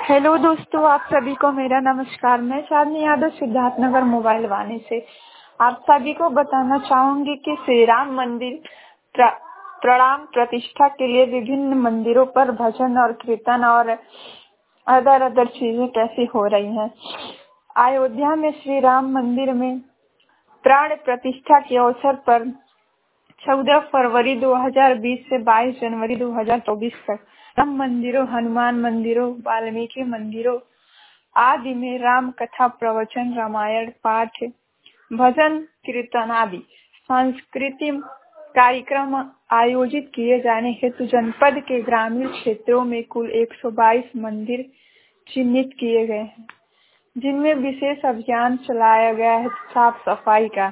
Hello दोस्तों, आप सभी को मेरा नमस्कार। मैं चांदनी यादव सिद्धार्थनगर मोबाइल वाणी से आप सभी को बताना चाहूंगी कि श्री राम मंदिर प्रणाम प्रतिष्ठा के लिए विभिन्न मंदिरों पर भजन और कीर्तन और अदर चीजें कैसी हो रही हैं। अयोध्या में श्री राम मंदिर में प्राण प्रतिष्ठा के अवसर पर 14 फरवरी 2020 से 22 जनवरी 2024 तक राम मंदिरों, हनुमान मंदिरों, वाल्मीकि मंदिरों आदि में राम कथा, प्रवचन, रामायण पाठ, भजन कीर्तन आदि सांस्कृतिक कार्यक्रम आयोजित किए जाने हेतु जनपद के ग्रामीण क्षेत्रों में कुल 122 मंदिर चिन्हित किए गए हैं, जिनमें विशेष अभियान चलाया गया है साफ सफाई का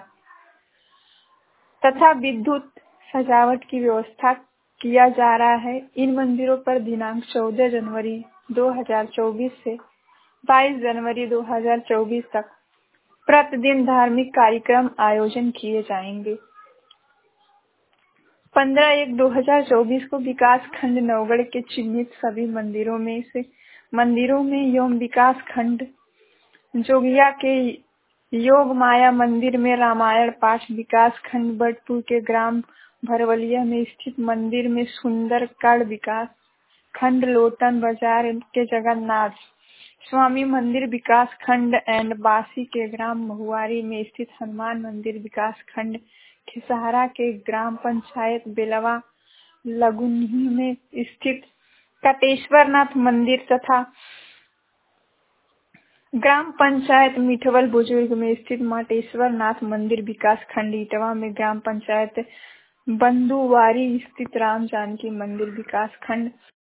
तथा विद्युत सजावट की व्यवस्था किया जा रहा है। इन मंदिरों पर दिनांक 14 जनवरी 2024 से 22 जनवरी 2024 तक प्रतिदिन धार्मिक कार्यक्रम आयोजन किए जाएंगे। 15/1/2024 को विकास खंड नवगढ़ के चिन्हित सभी मंदिरों में एवं विकास खंड जोगिया के योग माया मंदिर में रामायण पाठ, विकास खंड बटपुर के ग्राम भरवलिया में स्थित मंदिर में सुंदरगढ़, विकास खंड लोटन बाजार के जगन्नाथ स्वामी मंदिर, विकास खंड एंड बासी के ग्राम महुआरी में स्थित हनुमान मंदिर, विकास खंड खिसहरा के ग्राम पंचायत बेलवा लगुन्ही में स्थित कटेश्वरनाथ मंदिर तथा ग्राम पंचायत मिठवल बुजुर्ग में स्थित माटेश्वर नाथ मंदिर, विकास खंड इटवा में ग्राम पंचायत बंधुवारी स्थित राम जानकी मंदिर, विकास खंड